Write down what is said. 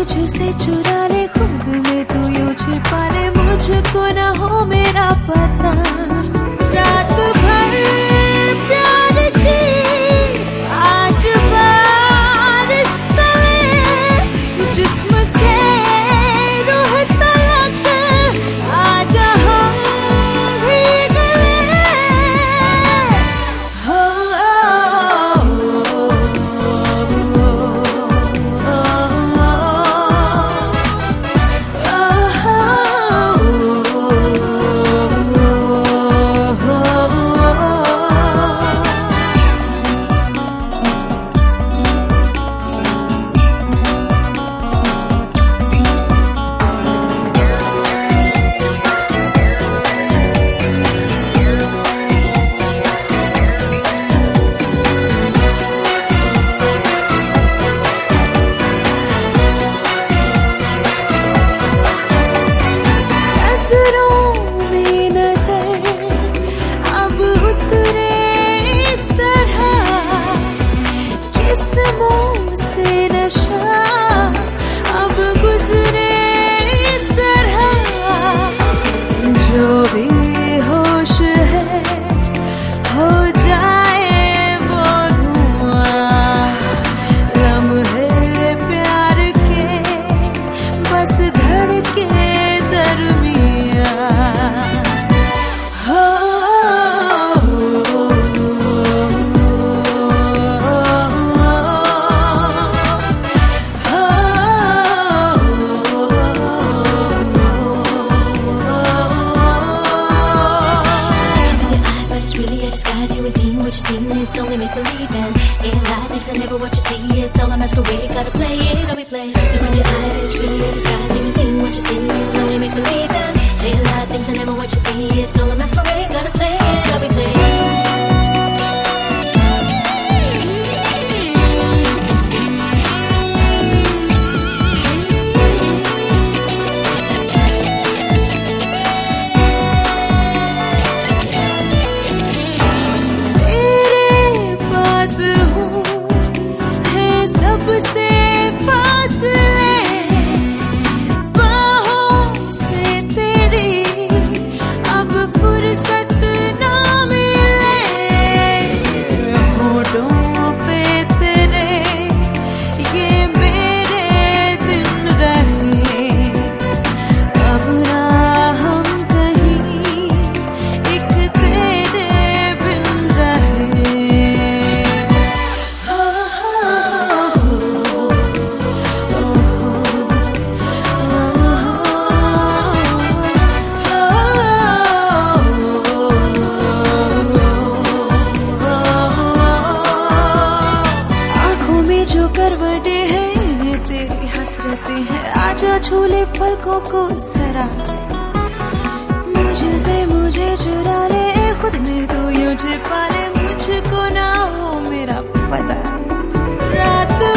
मुझसे चुरा ले, खुद में तू यूं छिपा ले, मुझको न हो मेरा पता। रात भर प्यार की आज बारिश तले, जिस्म से रूह तलक आजा हम भीग ले। हो नजरों में नजर अब उतरे इस तरह, जिस्मों से नशा अब गुजरे इस तरह। जो भी होश है हो जाए वो धुआं, लम्हे प्यार के बस धड़के what you see, it's only make believe in life, things are never what you see, it's all a masquerade, gotta play it, don't we play. Look at your eyes, it's really a disguise, you ain't seen what you see, it's only make believe in life, things are never what you see, it's all a masquerade, gotta play it, don't we play. सबसे फासले बाहों से तेरी अब फुर्सत ना मिले, होठों पे तेरे ये मेरे दिन रहे, अब ना हम कहीं एक तेरे बिन रहे। जो करवटे हैं इन्हें तेरी हसरतें हैं, आजा छूले पलकों को जरा, मुझे चुरा ले, खुद में तो यूं छिपा ले, मुझको ना हो मेरा पता। रात